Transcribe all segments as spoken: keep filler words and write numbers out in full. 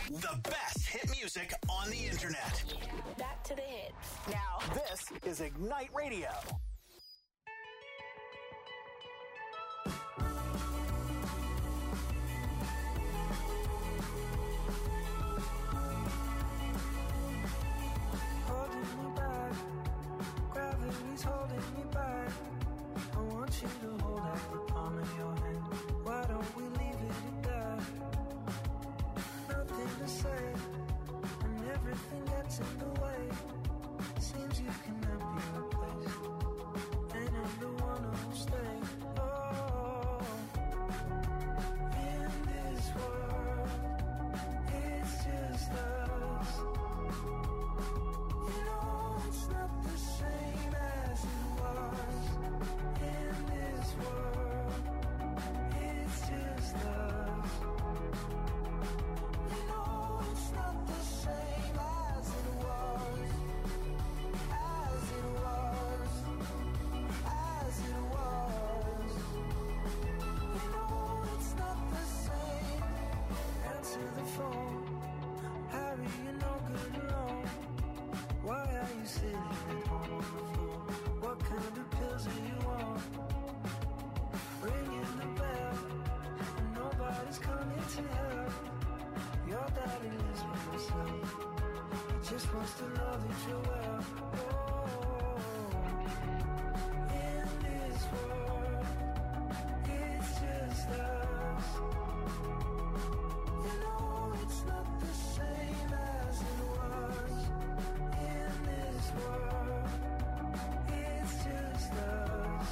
The best hit music on the internet. Back to the hits. Now, this is Ignite Radio. Holding me back, gravity's holding me back. I want you to hold out the palm of your hand. Why don't we leave it at that? Nothing to say, and everything gets in the way. Seems you cannot be replaced, and I'm the one who'll stay. Oh, in this world, it's just us. You know it's not the same as it was. In this world, it's just us. You know it's not the same as it was. As it was. As it was. You know it's not the same. Answer the phone. Harry, you're no good alone. Why are you sitting at home on the floor? What kind of pills are you on? Ringing the bell, and nobody's coming to help. Your daddy lives with himself. He just wants to know that you're well. Oh, in this world, it's just us. You know it's not the same as it was. In this world, it's just us.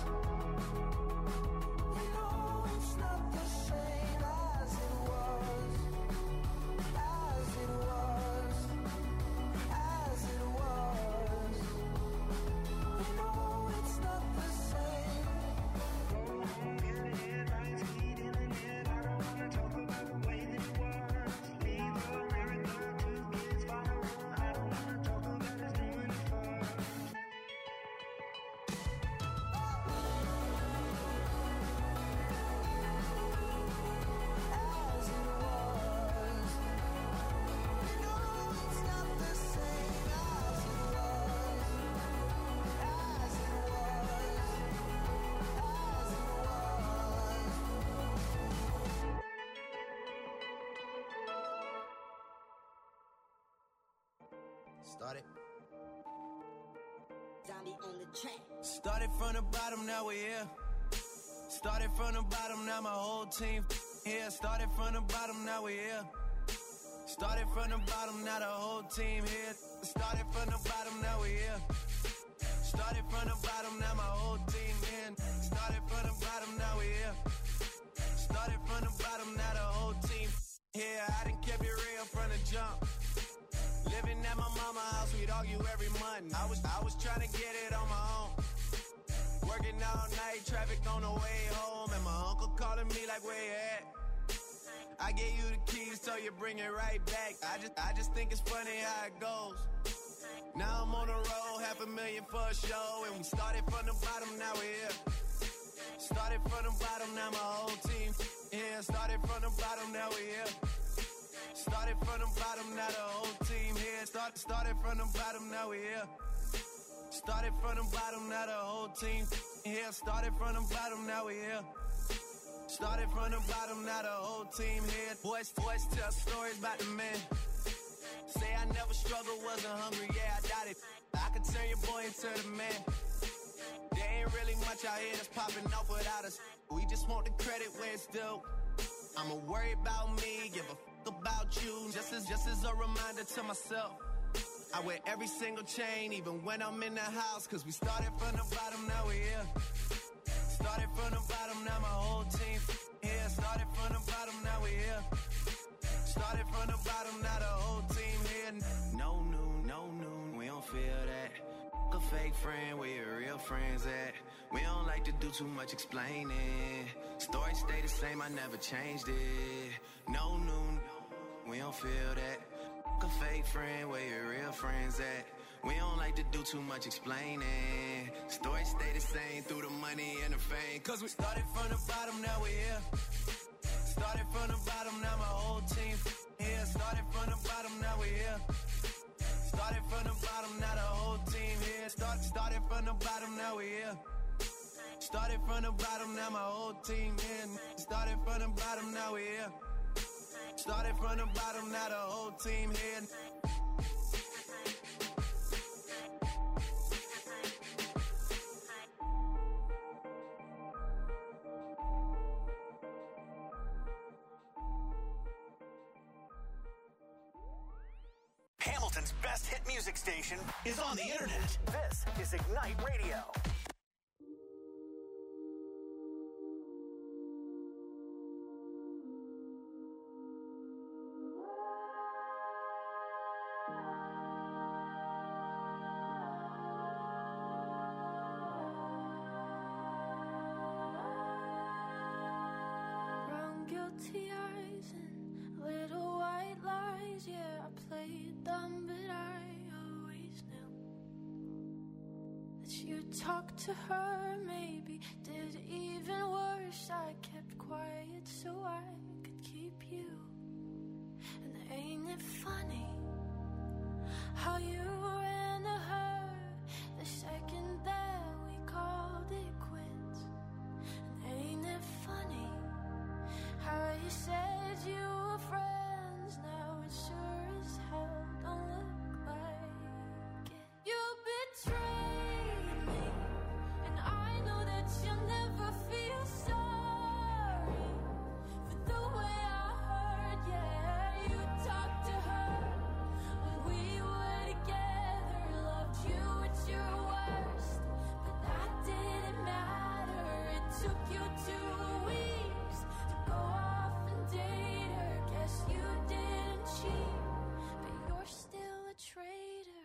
You know it's not the same as it was. As it was. As it was. You know it's not the same. Get the headlights, heat in the net. I don't wanna talk about the way that it was. Leave America, two kids follow. I don't wanna talk about us doing it first. As it was. You know it's not the same as it was. As it was. As it was. Started. Zombie on the track. Started from the bottom, now we're here. Started from the bottom, now my whole team here. Started from the bottom, now we're here. Started from the bottom, now the whole team here. Started from the bottom, now we're here. Started from the bottom, now my whole team in. Started from the bottom, now we're here. Started from the bottom, now the whole team here. I done kept it real from the jump. Living at my mama's house, we'd argue every month. I was I was trying to get it on my own. Working all night, traffic on the way home, and my uncle calling me like, where you at? I gave you the keys, so you bring it right back. I just I just think it's funny how it goes. Now I'm on the road, half a million for a show, and we started from the bottom, now we're here. Started from the bottom, now my whole team here. Started from the bottom, now we're here. Started from the bottom, now the whole team here. Start, started from the bottom, now we here. Started from the bottom, now the whole team here. Started from the bottom, now we here. Started from the bottom, now the whole team here. Boys, boys tell stories about the man. Say I never struggled, wasn't hungry, yeah, I doubt it. I could turn your boy into the man. There ain't really much out here that's popping off without us. We just want the credit where it's due. I'ma worry about me, give a f*** about you. Just as, just as a reminder to myself. I wear every single chain, even when I'm in the house. Cause we started from the bottom, now we're here. Started from the bottom, now my whole team here. Started from the bottom, now we're here. Started from the bottom, now the whole team here. No noon, no noon, we don't feel that. A fake friend, where your real friends at? We don't like to do too much explaining. Story stay the same, I never changed it. No noon, we don't feel that. A fake friend, where your real friends at? We don't like to do too much explaining. Story stay the same through the money and the fame. Cause we started from the bottom, now we're here. Started from the bottom, now my whole team here. Started from the bottom, now we here. Started from the bottom, now the whole team here. Start, started from the bottom, now we here. Started from the bottom, now my whole team here. Started from the bottom, now we here. Started from the bottom, now the whole team here. Hamilton's best hit music station is on the internet. This is Ignite Radio. Brown guilty eyes and little white lies. Yeah, I played dumb, but I always knew that you talked to her, maybe did even worse. I kept quiet so I could keep you. And ain't it funny how you ran to her the second that we called it quits? And ain't it funny how you said you were friends, now it sure as hell don't look like it. You betrayed me, and I know that you'll never feel sorry for the way I heard. Yeah, you talked to her when we were together, loved you at your worst, but that didn't matter. It took you two weeks to go off and date her. Guess you didn't cheat, but you're still a traitor.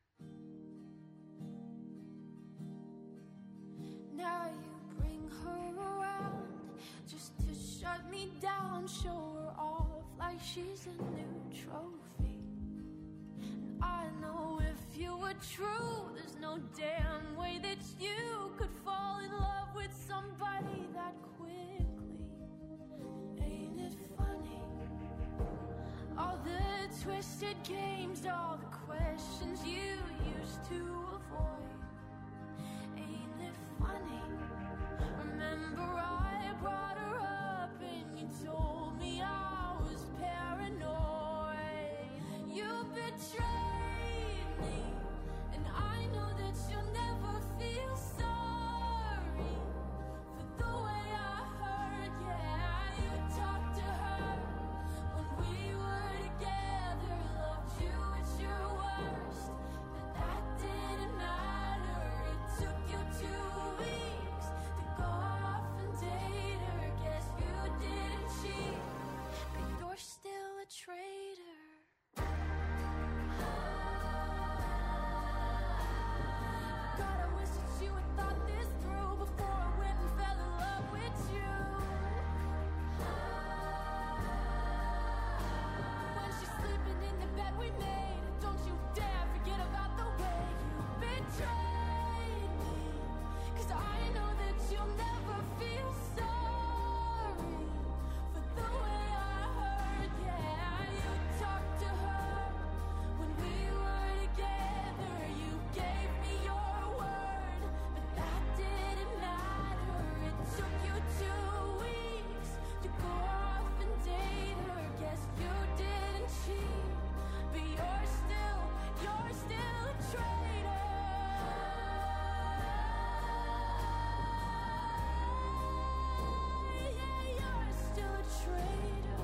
Now you bring her around just to shut me down, show her off like she's a new trophy. And I know if you were true, there's no damn way that you could fall in love with somebody that quickly. Ain't it funny? All the twisted games, all the questions you used to avoid. Ain't it funny? Remember I brought her up and you told me I was paranoid. You betrayed me, and I know that you'll never feel sorry for the way I heard. Yeah, you talked to her when we were together, loved you at your worst, but that didn't matter. It took you two weeks to go off and date her. Guess you didn't cheat, but you're still a traitor. God, I wish that you had thought this through before I went and fell in love with you. When she's sleeping in the bed we made, don't you dare forget about the way you betrayed me. 'Cause I know that you'll never feel sorry for the way I heard. Yeah, you talked to her when we were together. You gave me your word, but that didn't matter. It took you two weeks to go off and date her. Guess you didn't cheat, but you're still, you're still a traitor. Yeah, you're still a traitor.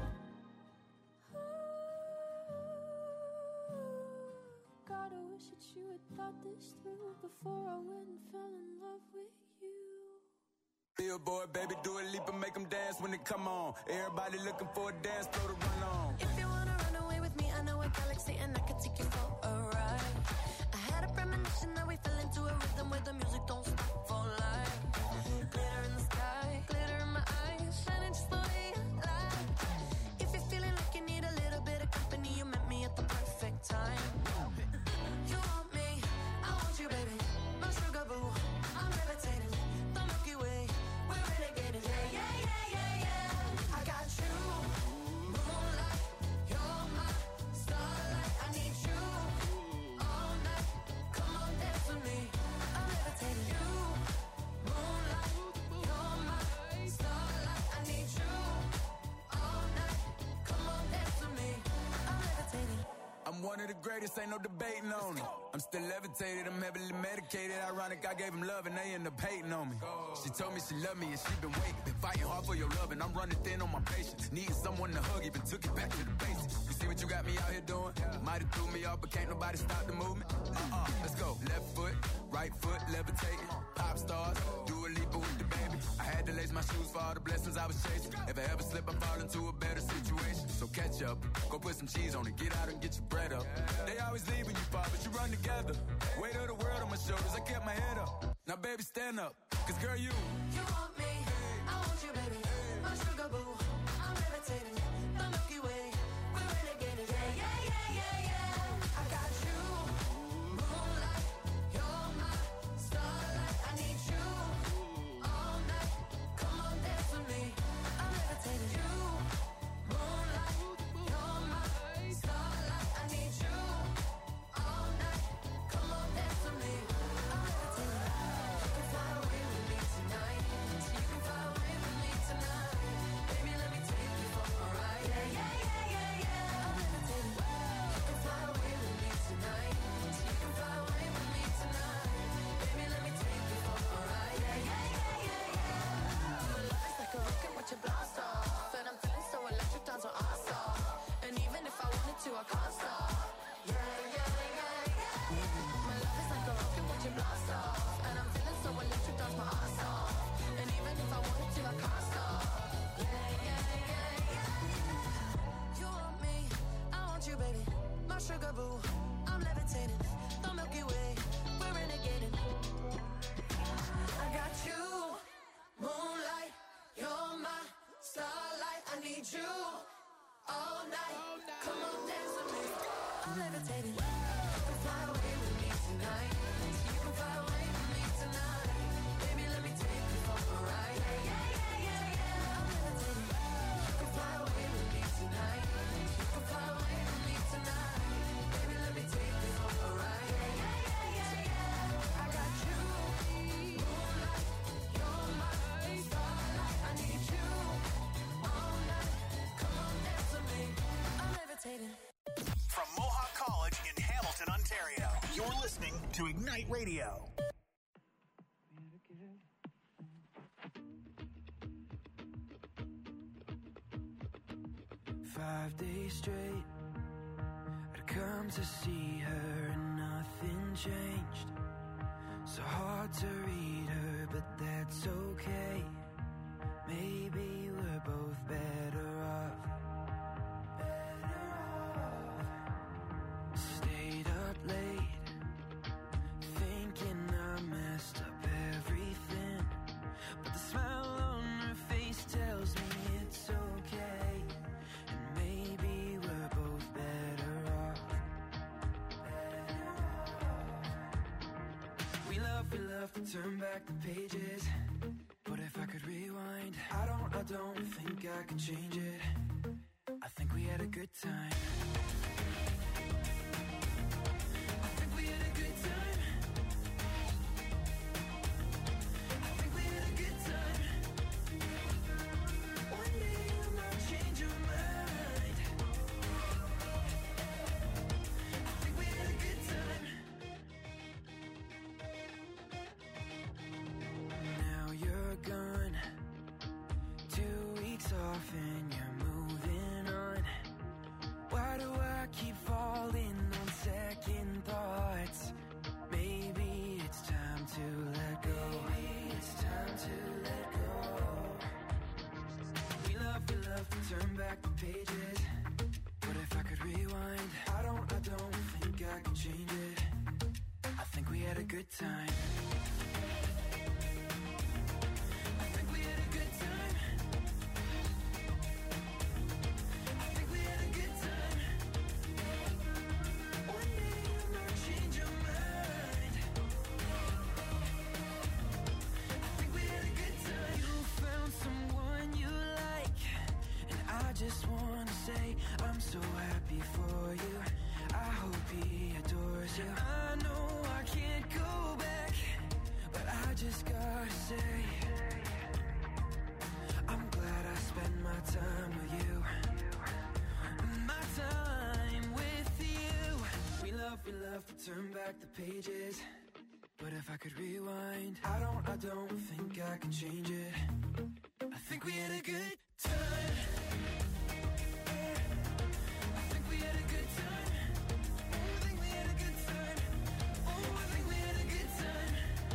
God, I wish that you had thought this through before I went and fell in love with you. Billboard, baby, do a leap and make them dance when they come on. Everybody looking for a dance floor to run on. If you wanna run away with me, I know a galaxy and I can take you for a ride. I had a premonition that we fell into a rhythm where the music don't stop for life. Glitter in the sky, glitter in my eyes, shining just the way I like. If you're feeling like you need a little bit of company, you met me at the perfect time. You want me, I want you, baby. My sugar boo, I'm levitating. The Milky Way, we're renegading. Yeah, yeah, yeah, yeah, yeah. I got you, moonlight. greatest, ain't no debating on it. I'm still levitated, I'm heavily medicated. Ironic, I gave him love and they end up hating on me. She told me she loved me and she been waiting. Been fighting hard for your love and I'm running thin on my patience. Needing someone to hug, even took it back to the basics. You see what you got me out here doing? Might have threw me off, but can't nobody stop the movement. Uh-uh, let's go. Left foot, right foot, levitating. Pop stars, do a leap with the baby. I had to lace my shoes for all the blessings I was chasing. If I ever slip, I fall into a better situation. So catch up, go put some cheese on it, get out and get your bread up. They always leaving you far, but you run together. Weight of the world on my shoulders, I kept my head up. Now baby, stand up, cause girl, you You want me, I want you, baby. My sugar boo, I'm levitating. The Milky Way, we're renegading. Yeah, yeah, yeah, yeah, yeah. I got you, moonlight. You're my starlight. I need you all night. Come on, dance with me. I'm levitating. You, moonlight. You're my starlight. I need you all night. Come on, dance with me. I'm levitating. You can fly away with me tonight. You can fly away with me tonight. Baby, let me take you for a ride. Yeah, yeah, yeah, yeah, yeah. I'm levitating. You can fly away with me tonight. You can fly away with me tonight. Baby, let me take you for a ride. Yeah, yeah, yeah, yeah, yeah. Your love is like a rocket, watch it blast off. And I'm feeling so electric, dance on our stop. And even if I wanted to, I can't stop. Yeah, yeah, yeah, yeah. My love is like a rocket, watch it blast off. And I'm feeling so electric, dance my ass off. And even if I wanted to, I can't stop. Yeah, yeah, yeah, yeah. You want me, I want you, baby. My sugar boo, I'm levitating. The Milky Way, we're renegading. I got you, moonlight. You're my starlight. I need you all night. Come on, dance with me. I'm levitating. You can fly away with me tonight. You can fly away with me tonight. Baby, let me take you for a ride. Yeah, yeah, yeah, yeah, yeah. I'm levitating. You can fly away with me tonight. You can fly away with me tonight. Baby, let me take you for a ride. Yeah, yeah, yeah, yeah, yeah. I got you, moonlight. You're my starlight. I need you all night. Come on, dance with me. I'm levitating. From Mohawk College in Hamilton, Ontario, you're listening to Ignite Radio. Five days straight, I'd come to see her and nothing changed. So hard to read her, but that's okay. Maybe we're both better off. Better off. Stayed up late, thinking I messed up everything. But the smile on her face tells me it's okay. And maybe we're both better off. Better off. We love, we love to turn back the pages. But if I could rewind, I don't, I don't think I could change it. I think we had a good time. I think we had a good time. I think we had a good time. One day you might change your mind. I think we had a good time. Now you're gone, two weeks off and you're moving on. Why do I keep falling on second thoughts? Maybe it's time to let go. Maybe it's time to let go. We love, we love to turn back the pages. But if I could rewind, I don't, I don't think I could change it. I think we had a good time. I think we had a good time. I think we had a good time. One day you might change your mind. I think we had a good time. You found someone you like, and I just wanna say I'm so happy for you. I hope he adores you. I know I can't go back. back the pages, but if I could rewind, I don't, I don't think I can change it. I think we had a good time. I think we had a good time. Oh, I think we had a good time. Oh, I think we had a good time.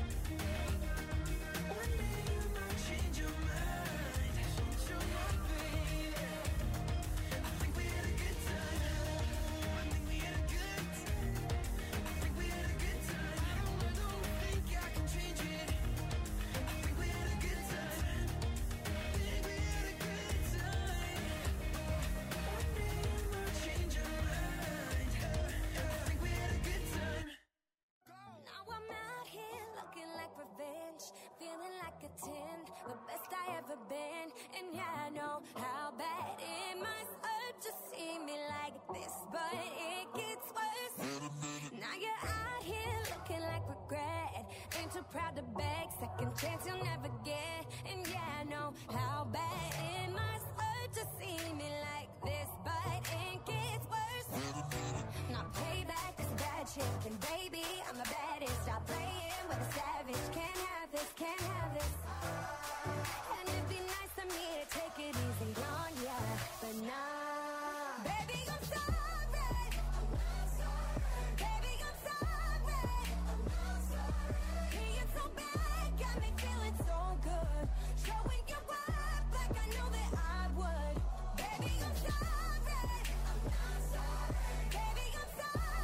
One day you might change your mind, change your mind, baby. I think we had a good time. I think we had a good time. I think we had a good time. I don't, I don't think I can change it. I think we had a good time. I think we had a good time. One day you might change your mind. I think we had a good time. Now I'm out here looking like revenge, feeling like a ten, the best I ever been. And yeah, I know how bad it must hurt to see me like this, but it gets worse. Now you're out here looking like regret, ain't too proud to beg, second chance you'll never get. And yeah, I know how bad it must hurt to see me like this, but it gets worse. Now payback is bad shit, and baby, I'm the baddest. Stop playing with a savage, can't have this, can't have this. And it'd be nice of me to take it easy on ya, but nah. Baby, I'm sorry. Baby, I'm sorry. Being so bad got me feeling so good. Showing you up like I know that I would. Baby, I'm sorry. Baby, I'm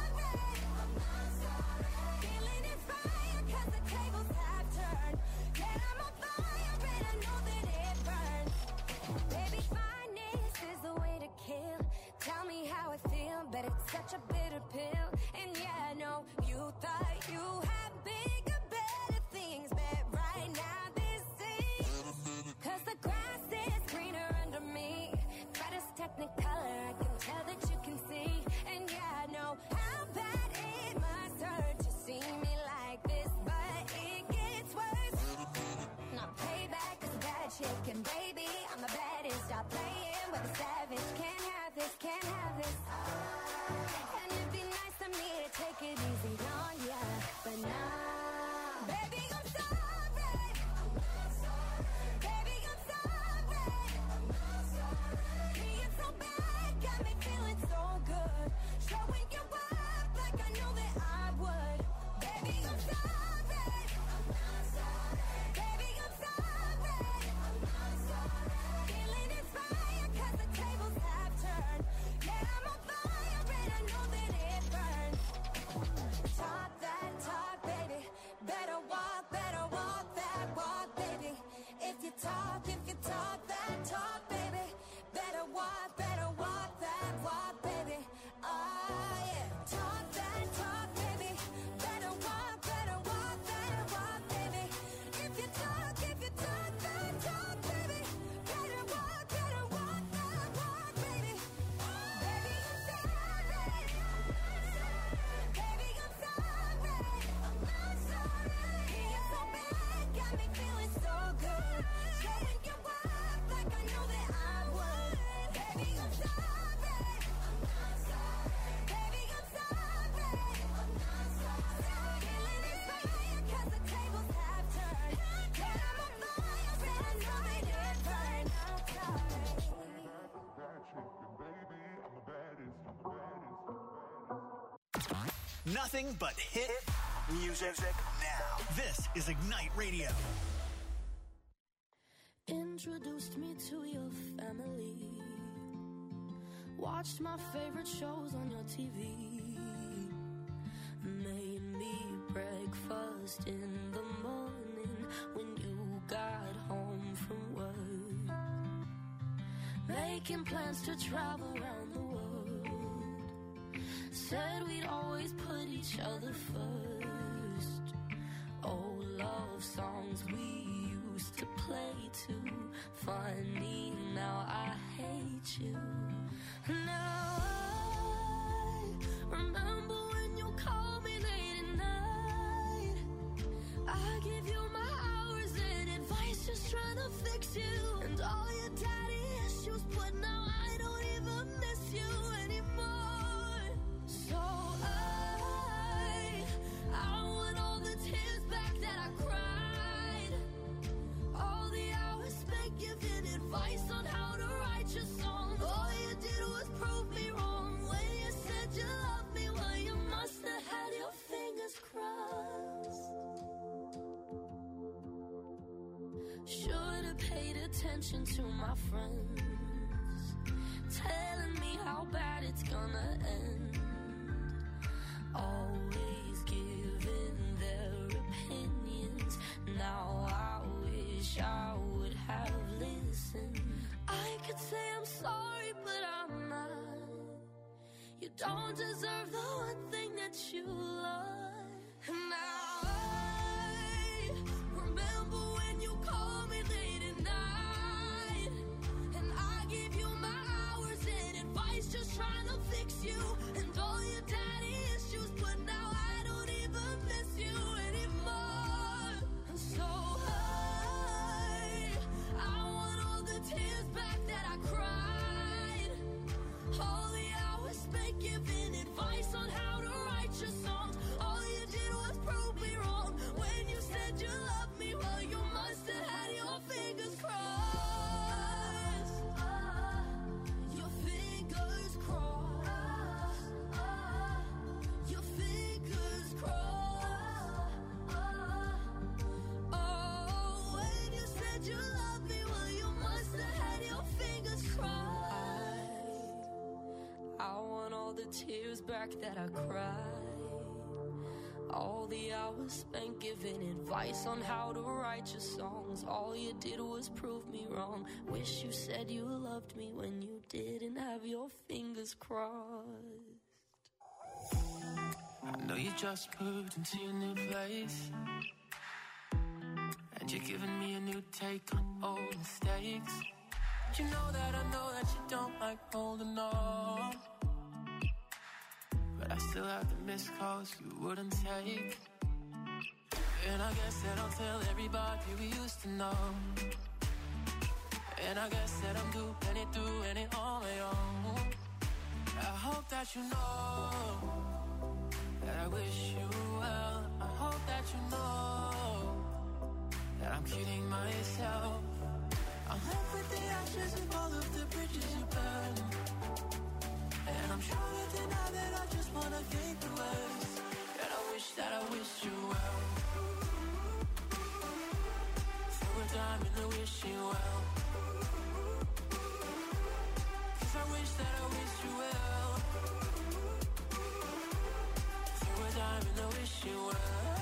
sorry. Feeling inspired 'cause the tables have turned. Yeah, I'm on fire and I know that it burns. Baby, fineness is the way to kill. Tell me how I feel, but it's such a bitter pill. And yeah, I know you thought you had bigger, better things, but right now this is 'cause the grass is greener under me. Brightest technicolor, I can tell that you can see. And yeah, I know how bad it must hurt to see me like this, but it gets worse. Now payback is bad shit, and baby, I'm the baddest. Stop playing with a savage, can't have this, can't have this. And it'd be nice of me to take it easy on ya, but nah. Baby, I'm sorry. Baby, I'm sorry. Being so bad got me feeling so good. Showing you up like I know that I would. Baby, I'm sorry. Baby, I'm sorry. Feeling inspired 'cause the tables have turned. Yeah, I'm on fire and I know that it burns. Talk that talk, baby. Better walk, better walk that walk, baby. If you talk, if you talk that talk, baby. Better walk, better walk that walk, baby. Oh yeah. Talk that talk, baby. Better walk, better walk that walk, baby. If you talk, if you talk that talk, baby. Better walk, better walk that walk, baby. Baby, I'm sorry. Baby, I'm sorry. Being so bad got me feeling so good. Showing you up like I know that I would. Baby, I'm sorry. Baby, I'm sorry. Feeling inspired 'cause the tables have turned. Yeah, I'm on fire and I know that it burns. I'm sorry. Nothing but hit music now. This is Ignite Radio. Introduced me to your family. Watched my favorite shows on your T V. Made me breakfast in the morning when you got home from work. Making plans to travel around the world. Said we'd always put each other first. Old love songs we used to play too. Funny, now I hate you. Now I remember when you called me late at night. I give you my hours and advice, just trying to fix you. And all your daddy issues, but now I don't even miss you anymore. So I Should've paid attention to my friends, telling me how bad it's gonna end. Always giving their opinions. Now I wish I would have listened. I could say I'm sorry, but I'm not. You don't deserve the one thing that you love. And now I remember when you called me late at night, and I gave you my hours and advice, just trying to fix you and all your daddy issues. But now I don't even miss you anymore. And so I, I want all the tears back that I cried, all the hours spent giving advice on how to write your songs. All you did was prove me wrong when you said you loved me. Well, you must have had your fingers crossed. Your fingers crossed. Your fingers crossed. Oh, when you said you loved me, well, you must have had your fingers crossed. I want all the tears back that I cried, all the hours spent giving advice on how to write your songs. All you did was prove me wrong. Wish you said you loved me when you didn't have your fingers crossed. I know you just moved into your new place, and you're giving me a new take on old mistakes. But you know that I know that you don't like holding on, but I still have the missed calls you wouldn't take. And I guess that I'll tell everybody we used to know. And I guess that I'm doing it, doing it on my own. I hope that you know that I wish you well. I hope that you know that I'm kidding myself. I'm left with the ashes of all of the bridges you burned, and I'm sure that deny that I just wanna think the worst. And I wish that I wish you well. Throw a dime in the wishing well, 'cause I wish that I wish you well. Throw a dime in the wishing well,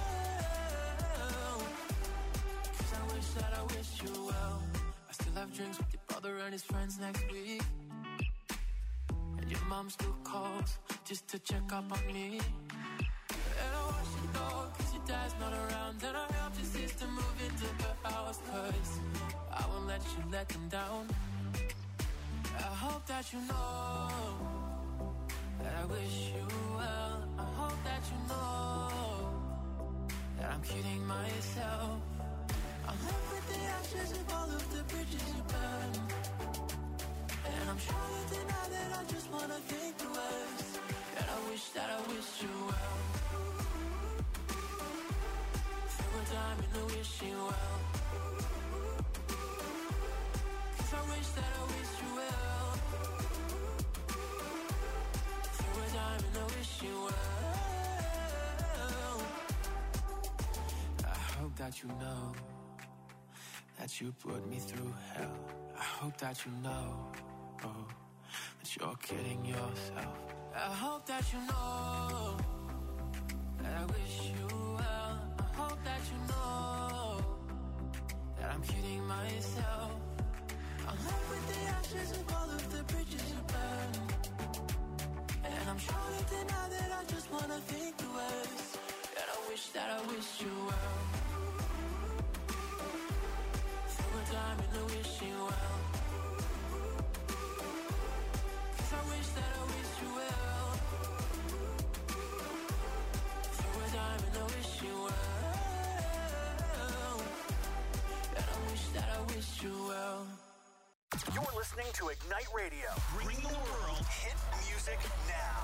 'cause I wish that I wish you well. I still have drinks with your brother and his friends next week, and your mom still calls just to check up on me. And I watch you go, 'cause your dad's not around. And I helped your sister move into her house, 'cause I won't let you let them down. I hope that you know that I wish you well. I hope that you know that I'm kidding myself. I'm left with the ashes of all of the bridges you burned, and I'm sure you deny that I just wanna think the worst. And I wish that I wish you well. Throw a dime in the wishing well, 'cause I wish that I wish you well. Throw a dime in the wishing well. I hope that you know that you put me through hell. I hope that you know, oh, that you're kidding yourself. I hope that you know that I wish you well. I hope that you know that I'm kidding myself. I'm left with the ashes of all of the bridges you burned, and I'm sure you deny that I just wanna think the worst. And I wish that I wish you well. Time in the wishing well, 'cause I wish that I wish you well. Throw a dime in the wishing well, and I wish that I wish you well. You're listening to Ignite Radio, bringing the world hit music now.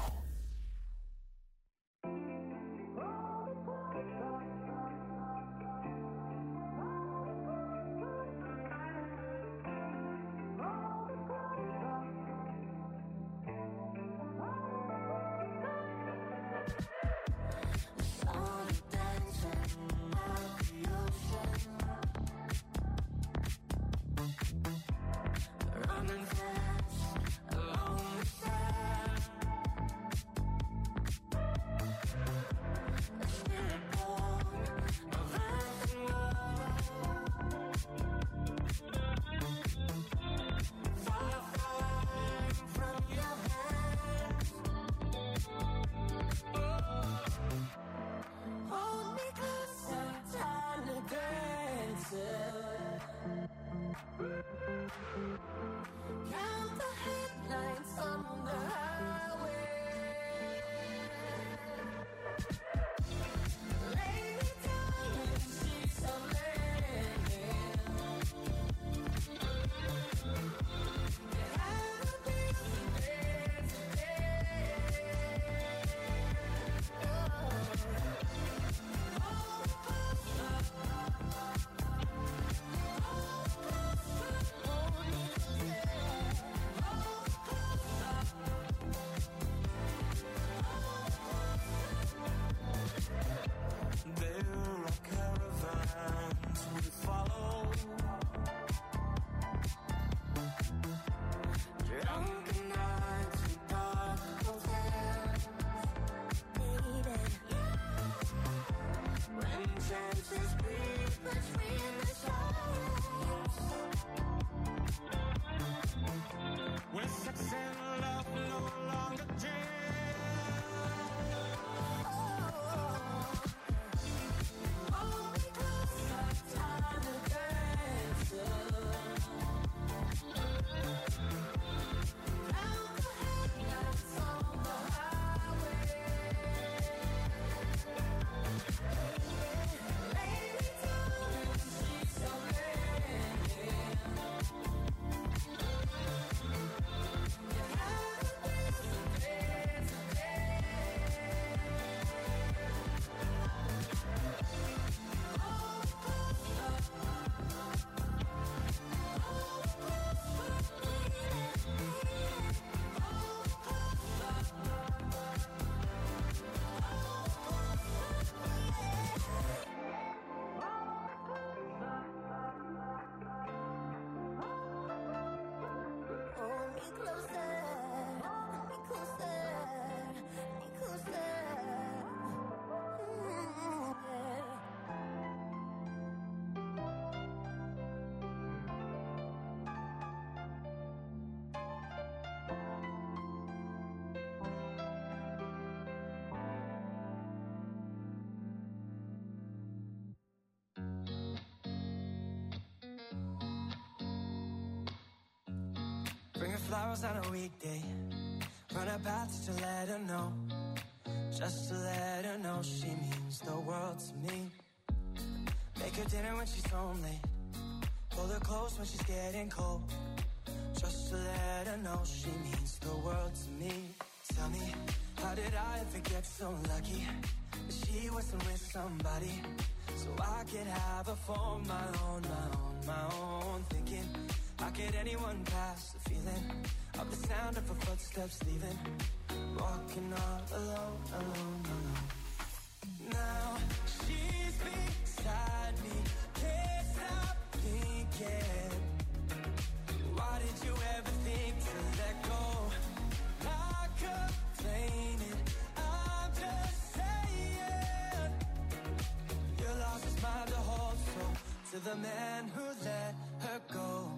flowers on a weekday. Run a path to let her know. Just to let her know she means the world to me. Make her dinner when she's home late. Pull her close when she's getting cold. Just to let her know she means the world to me. Tell me, how did I ever get so lucky that she wasn't with somebody so I could have her for my own, my own, my own. Thinking, how could anyone pass the feeling of the sound of her footsteps leaving? Walking all alone, alone, alone. Now she's beside me, can't stop thinking. Why did you ever think to let go? Not complaining, I'm just saying. You lost his mind to hold, so to the man who let her go,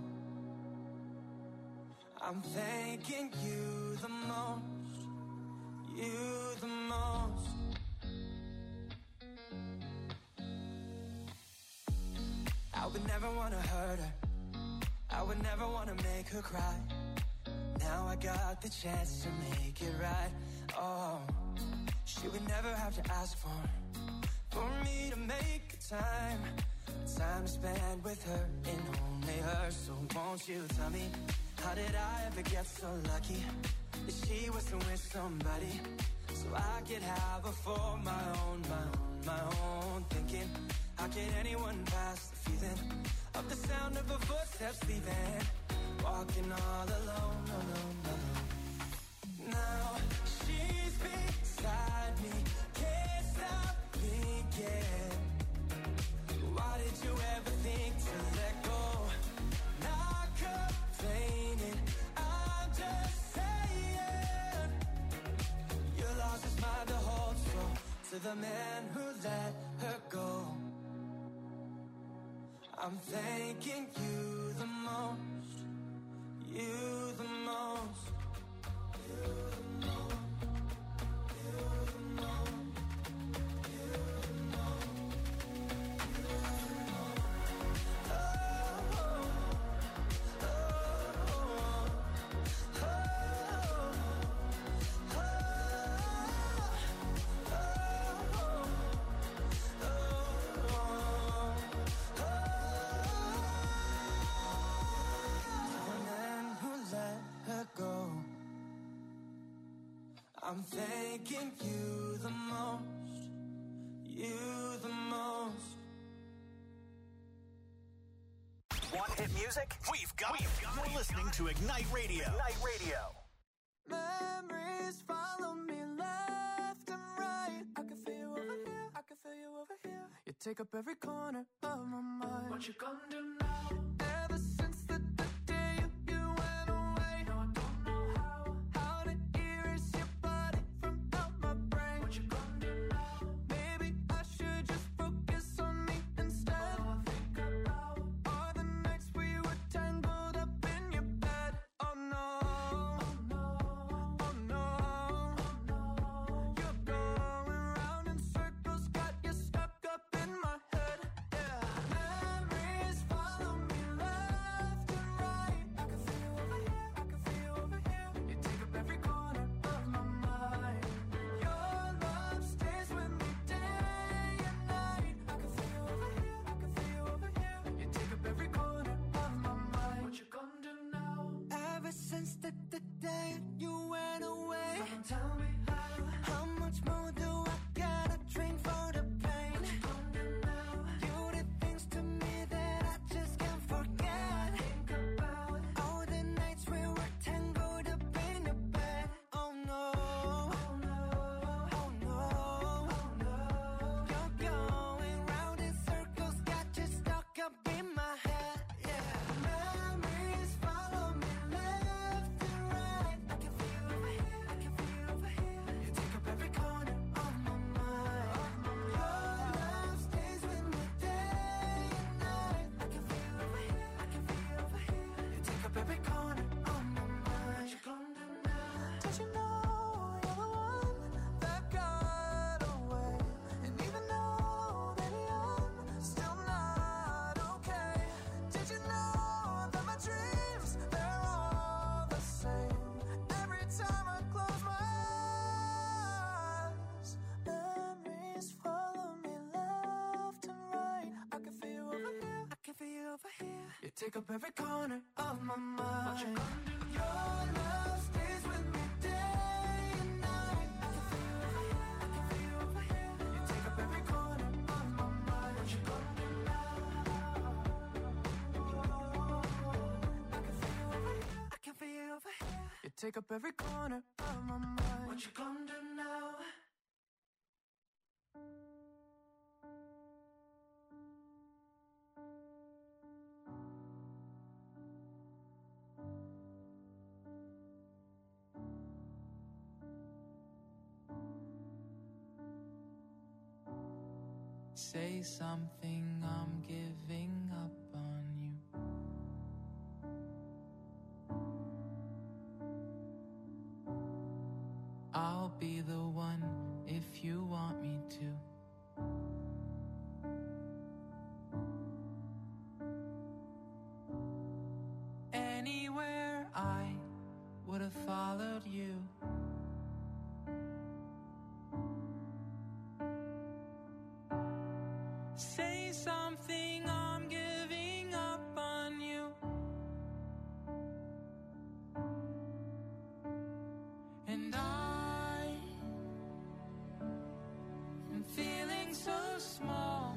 I'm thanking you the most, you the most. I would never want to hurt her, I would never want to make her cry. Now I got the chance to make it right. Oh, she would never have to ask for For me to make time Time to spend with her and only her. So won't you tell me, how did I ever get so lucky that she wasn't with somebody so I could have her for my own, my own, my own. Thinking, how could anyone pass the feeling of the sound of her footsteps leaving? Walking all alone, alone, alone. Now she's beside me, can't stop thinking. Why did you ever think to let go? Not complaining, I'm just saying. You lost his mind to hold, so to the man who let her go, I'm thanking you the most, you the most, you the most, you the most, you the most, you the most. Oh, oh, oh, oh, oh, oh, I'm thanking you the most, you the most. Want hit music? We've got, We've got You're listening to Ignite Radio. Ignite Radio. Memories follow me left and right. I can feel you over here, I can feel you over here. You take up every corner of my mind. What you gonna do now? Ever since the, the day you, you went away, no, I don't know how, how to erase your body from out my brain. What you gonna do now? Maybe I should just focus on me instead. All I think about are the nights we were tangled up in your bed. Oh no, oh no, oh no, oh no. You're going round in circles, got you stuck up in my head. Yeah, memories follow me left and right. I can feel you over here, I can feel you over here. You take up every corner of my mind. Your love stays with me day and night. I can feel you over here, I can feel you over here. You take up every corner of my mind. What you gonna do now? Ever since the, the day you went away, someone tell me how. How much more do I gotta drink for the pain? What you gonna do now? You did things to me that I just can't forget. Think about all the nights we were tangled up in your bed. Oh no, oh no, oh no, oh no. You're going round in circles, got you stuck up in my head. Yeah, memories follow me left and right. I can feel you over here, I can feel you over here. You take up every corner of my mind. Your love stays with me day and night. I can feel you over here, I can feel you over here. You take up every corner of my mind. What you gonna do now? Did you know you're the one that got away? And even though, baby, I'm still not okay. Did you know that my dreams, they're all the same? take up every corner of my mind. What you gonna do? Your love stays with me day and night. I can feel you over here, I can feel you over here. You take up every corner of my mind. What you gonna do now? I can feel you over here, I can feel you over here. You take up every corner of my mind. What you gonna do now? Say something, I'm giving up on you. I'll be the one if you want me to. Anywhere I would have followed you. Say something, I'm giving up on you. And I am feeling so small.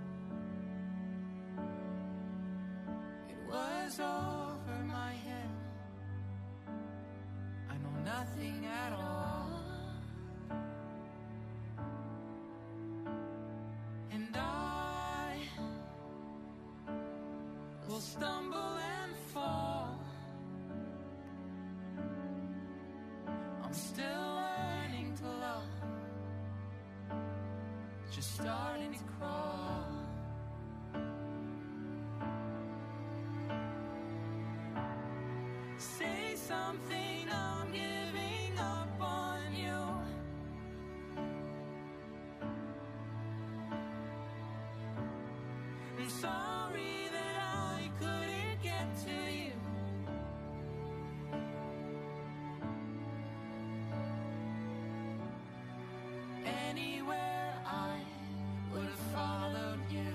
It was over my head. I know nothing at all. And I will stumble and fall. I'm still learning to love, just starting to crawl. Say something, I'm giving up on you. I'm sorry that I couldn't get to you. Anywhere I would have followed you.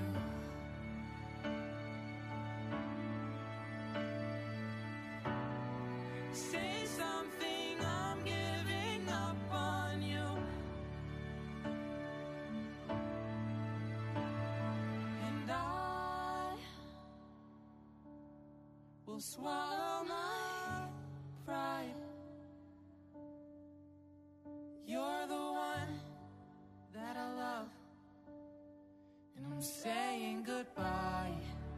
Say something, I'm giving up on you. And I will swallow my pride. You're the one that I love, and I'm saying goodbye.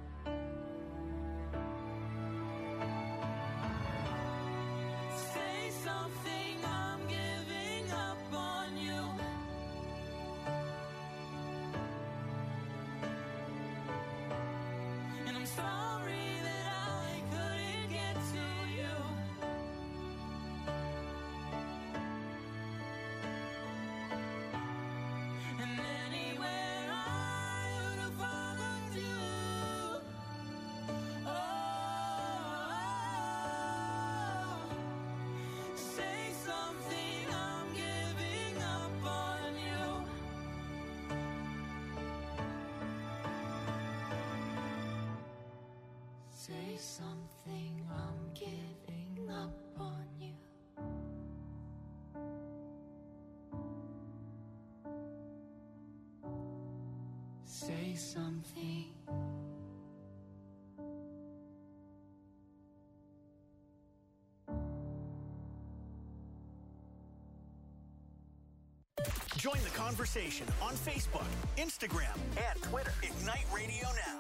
Say something, I'm giving up on you. And I'm sorry that I couldn't get to you. And anywhere I would have followed you. Oh, say something, I'm giving up on you. Say something, I'm giving up on you. Say something. Join the conversation on Facebook, Instagram, and Twitter. Ignite Radio Now.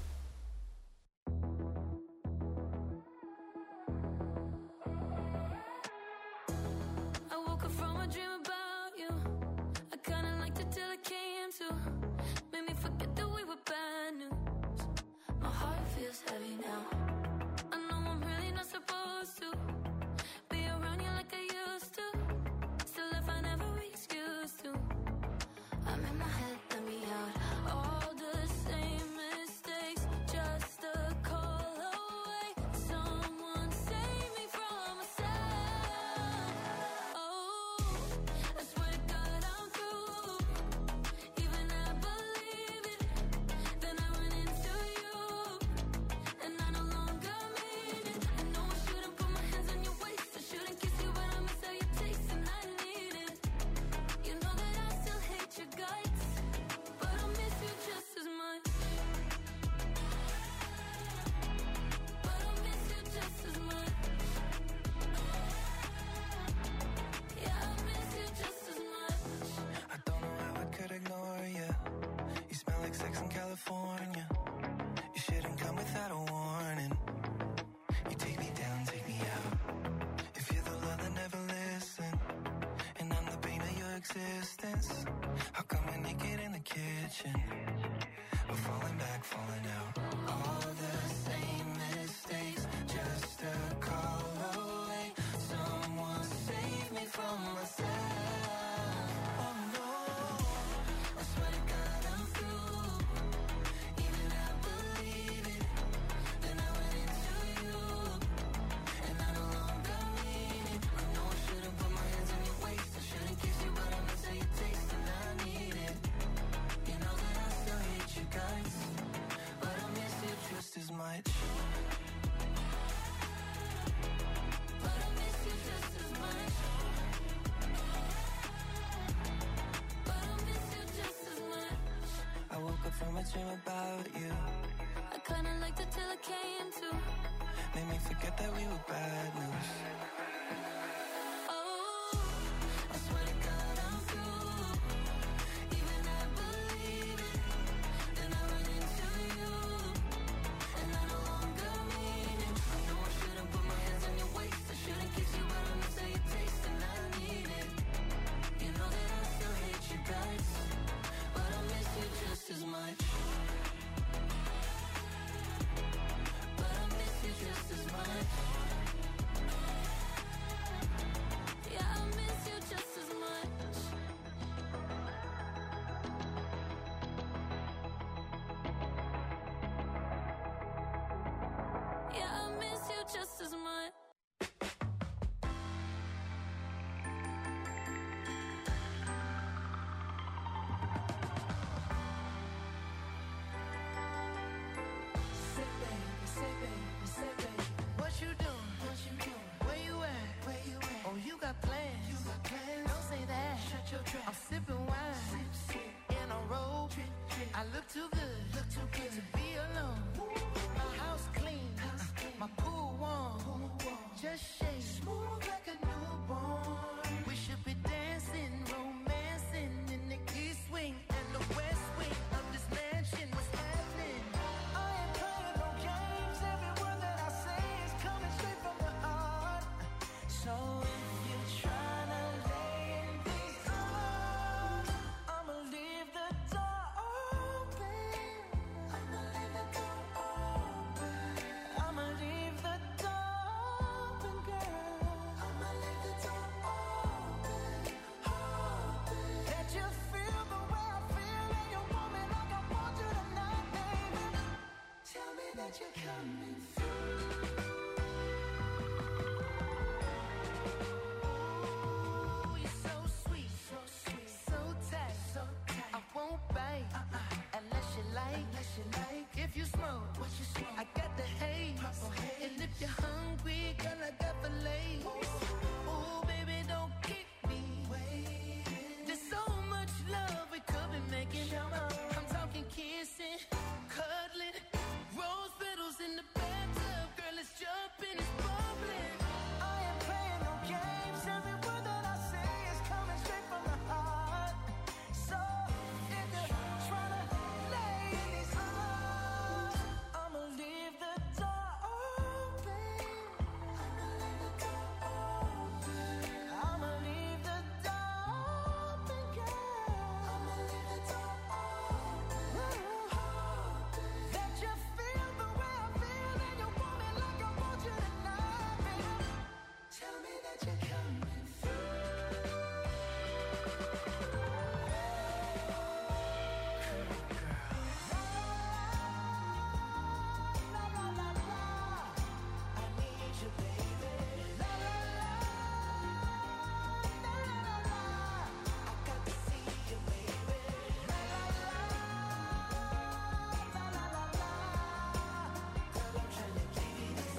I woke up from a dream about you. I kinda liked it till it came to. Made me forget that we were bad news. My heart feels heavy now. I know I'm really not supposed to be around you like I used to. Still I find every excuse to. I'm in my head, let me out. All the same mistakes, just a call away. Someone save me from myself. Oh, I swear to God I'm through. I came to. Made me forget that we were bad news. Oh, I swear to God I'm through. Even I believe it. Then I run into you, and I no longer mean it. I know I shouldn't put my hands on your waist. I shouldn't kiss you, but I miss how you taste, and I need it. You know that I still hate you guys, but I miss you just as much. But I miss you just as much. Yeah, I miss you just as much. Yeah, I miss you just as much. Say baby, say baby, say baby. What you doing? What you doing? Where you at? Where you at? Oh, you got plans. You got plans. Don't say that. Shut your trap. I'm sipping wine. Sip, sip. In a robe. Trip, trip. I look too good. Look too good to be alone. My house clean. House clean. My pool warm. Pool warm. Just shake. Smooth like a newborn. We should be dancing, romancing in the east wing and the west wing of this mansion. What's happening? I ain't playing no games. Every word that I say is coming straight from the heart. So if you're trying to lay in these arms, I'ma leave the door open. I'ma leave the door open. I'ma leave the door open, girl. I'ma leave the door open, open. That you feel the way I feel and you want me like I want you tonight, baby. Tell me that you're coming through. Ooh, you're so sweet, so sweet, so tight, so tight. I won't bite uh-uh. unless you like, unless you like. If you smoke, what you smoke? I got the haze. Purple haze. And if you're hungry, girl, I got fillets. Ooh, baby, don't keep me waiting. There's so much love we could be making. I'm talking kissing, cuddling, rose petals in the bathtub. Girl, it's jumping, it's bubbling. I ain't playing no games. Every word that I say is coming straight from the heart. So if you're trying to lay in these arms, I'ma leave the door open. I'ma leave the door open. I'ma leave the door open, girl. I'ma leave the door open. That you feel the way I feel and you want me like I want you tonight, baby. Tell me that you're coming through. La la la la, I need you, baby. La la la, la la la la, I got to see you, baby. La la la, la la la la, girl, I'm trying to give you this.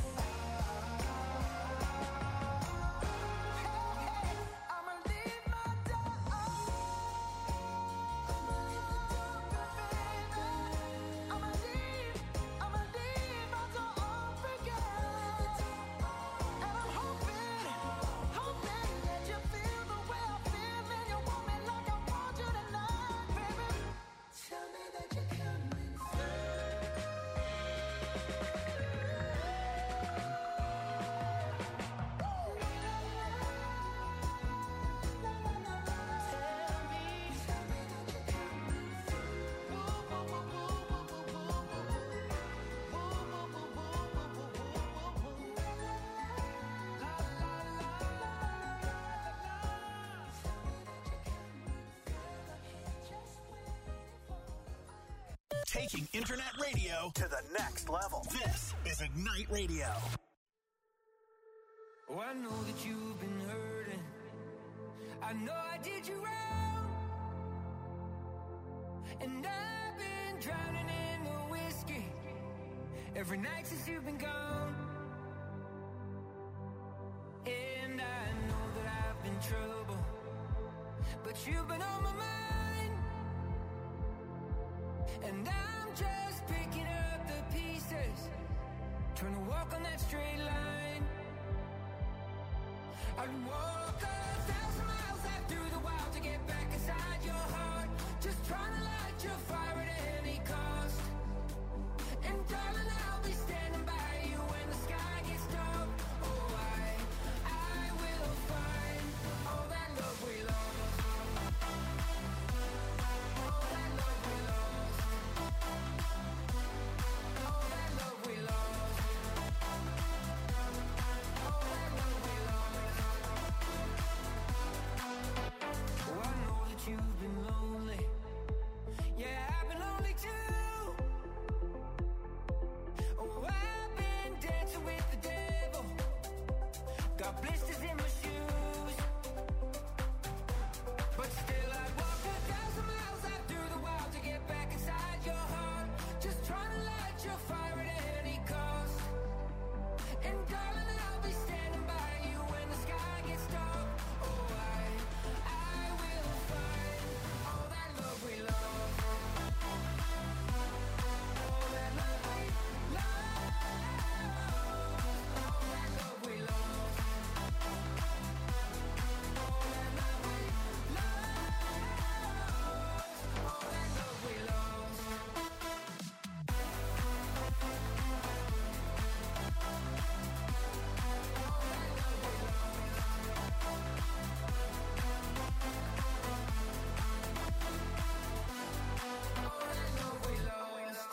Hey, hey, I'ma leave my door open. I'ma leave the door open, baby. I'ma leave, I'ma leave my door open, girl. And I'm hoping, hoping that you feel the way I feel and you want me like I want you tonight, baby. Tell me that you're coming Taking internet radio to the next level. This is Ignite Radio. Oh, I know that you've been hurting. I know I did you wrong. And I've been drowning in the whiskey every night since you've been gone. And I know that I've been trouble, but you've been on my mind. And I'm just picking up the pieces I'd walk a thousand miles out through the wild to get back inside your heart. Just trying to light your fire at any cost. And darling, I'll be standing by you when the sky gets dark. Oh, I, I will find all that love we lost. All that love we lost. All that love we lost. All that love we lost. Oh, I know that you've been lonely. Yeah, I've been lonely too. Oh, I've been dancing with the devil. Got blisters in my shoes. But still I'd walk a thousand miles out through the wild to get back inside your heart. Just trying to light your fire at any cost. And darling, I'll be standing by you when the sky gets dark. Oh, I, I will find all that love we lost. All that love we lost. All that love we lost. All that love we lost. All that love we lost. All that love we lost.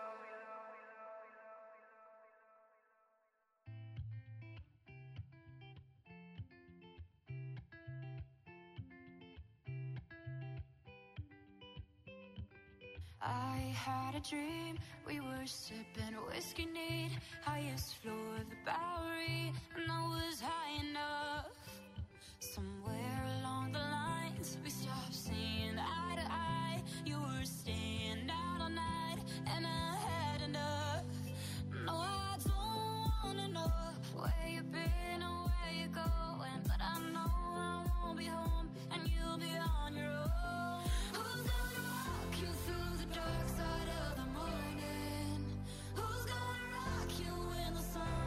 I had a dream, we were sipping whiskey neat, highest floor of the Bowery, and I was high enough. Somewhere along the lines, we stopped seeing eye to eye. You were staying out all night, and I had enough. No, I don't wanna know where you've been or where you're going, but I know I won't be home, and you'll be on your own. Who's gonna walk you through the dark side of the morning? Who's gonna rock you when the sun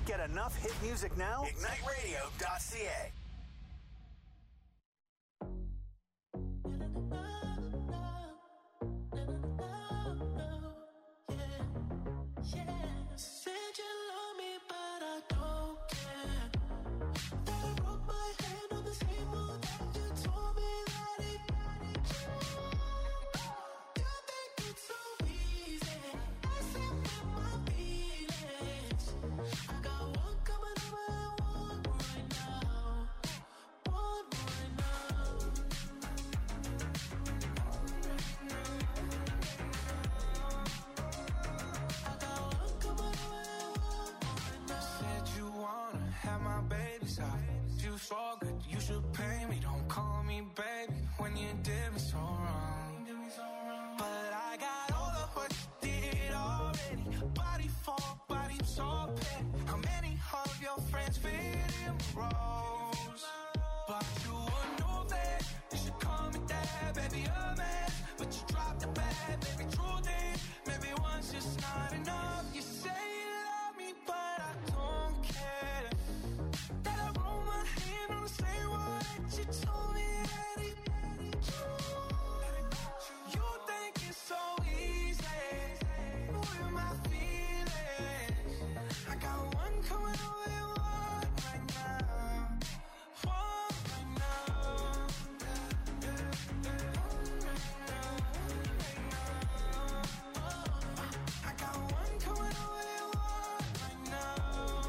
get enough hit music now? ignite radio dot c a. Said you love me, but I don't care. That I broke my hand on the same moon that you told me that it got it. You think it's so easy, messing with my feelings. I got one coming over and one right now, one right now. I got one coming over and one right now. Said you wanna have my baby's out. You so good, you should pay me. Don't call me baby when you did me so wrong. But I got all of what you did already. Body for body, so petty. How many of your friends fit in roles? But you would know that you should call me dad, baby, a man. But you dropped the bag, baby, true thing. Maybe once just not enough. You say you love me, but I don't care. That I roll my hand on the same one that you told me that it. You think it's so easy with my feelings. I got one coming over and one right now, one right now. I got one coming over and one right now.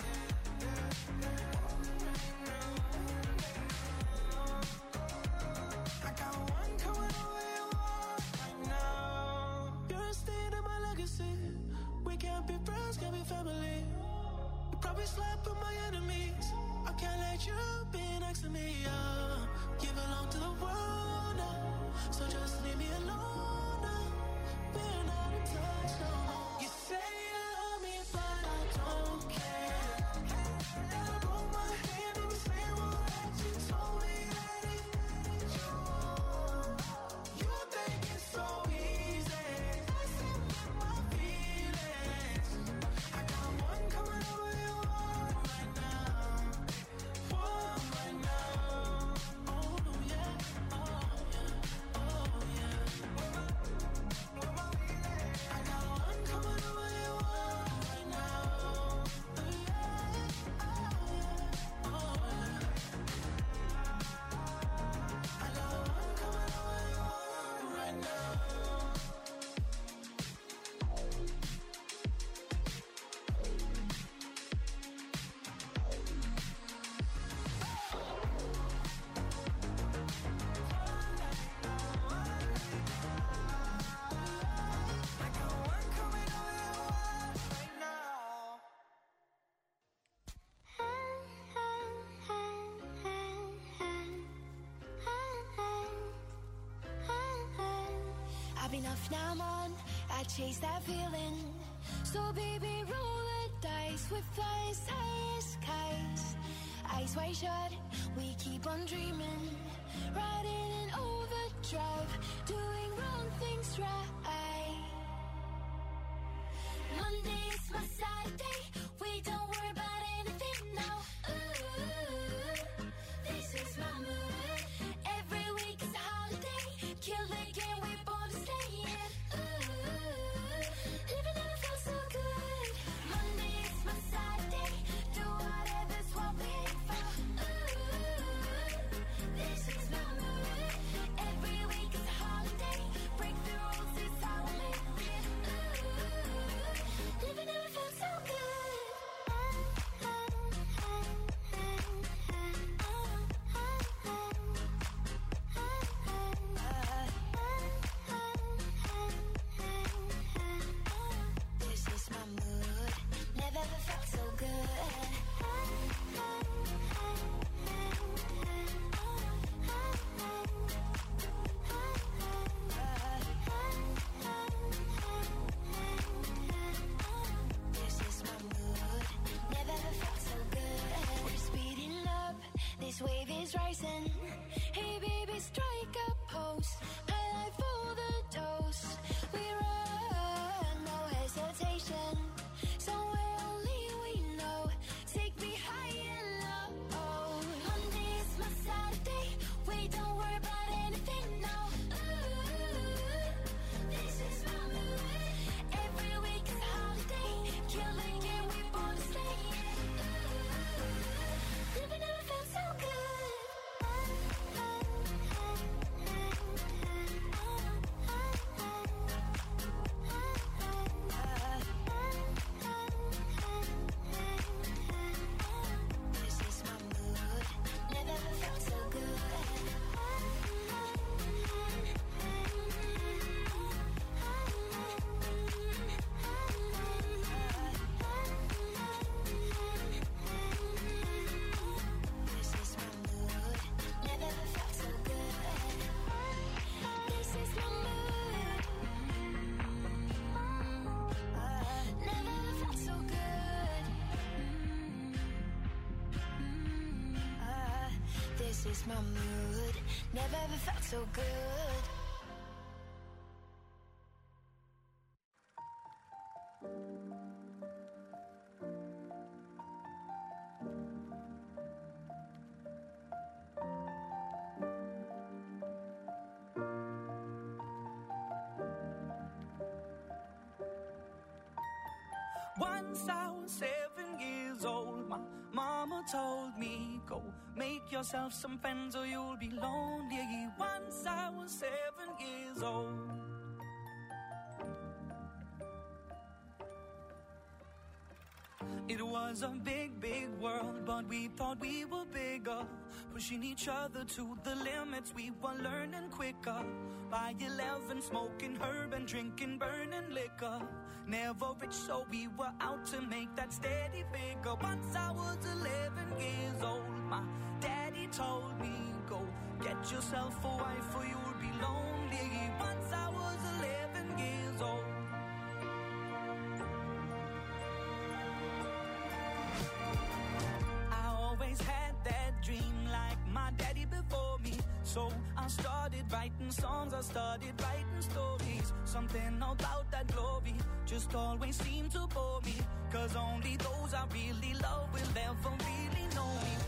I got one coming over and one right now. You're staying in my legacy. We can't be friends, can't be family. You probably slept with my enemies. I can't let you be next to me. Uh, you belong to the world now, so just leave me alone now. We're not in touch no more. You say you love me, but I don't care. That I broke my hand on the same one that you told me that it. You think it's so easy, messing with my feelings. I got one coming over and one right now, one right now. Oh yeah, oh yeah, oh yeah. I got one coming over and one right now. Oh yeah, oh yeah. I got one coming over and one right now. I got one coming over and one right now. I've been off now, I'm on. I chase that feeling. So baby, roll the dice with flying high skies. Eyes wide shut, we keep on dreaming. Riding in overdrive, doing wrong things right. Monday's my sad day. We don't worry about anything now. Ooh, this is my mood. Every week is a holiday. Kill the game, we both stay in. Ooh, living never felt so good. Monday is my sad day. Do whatever's what we aim for. Ooh, this is my mood. Every week is a holiday. Break the rules, it's how we live it. Ooh, living never felt so good. This is my mood. Never ever felt so good. This is my mood. Never ever felt so good. We're speeding up. This wave is rising. Hey baby, strike a pose. Highlight for the dose. We run, no hesitation. Somewhere only we know. is my mood. Never ever felt so good. Once I was seven years old, my mama told me, go make yourself some friends or you'll be lonely. Once I was seven years old. It was a big, big world, but we thought we were bigger. Pushing each other to the limits, we were learning quicker. By eleven, smoking herb and drinking burning liquor. Never rich, so we were out to make that steady figure. Once I was eleven years old, my daddy told me, go get yourself a wife or you'll be lonely. Once I was eleven years old. Had that dream like my daddy before me. So I started writing songs, I started writing stories. Something about that glory just always seemed to bore me. Cause only those I really love will ever really know me.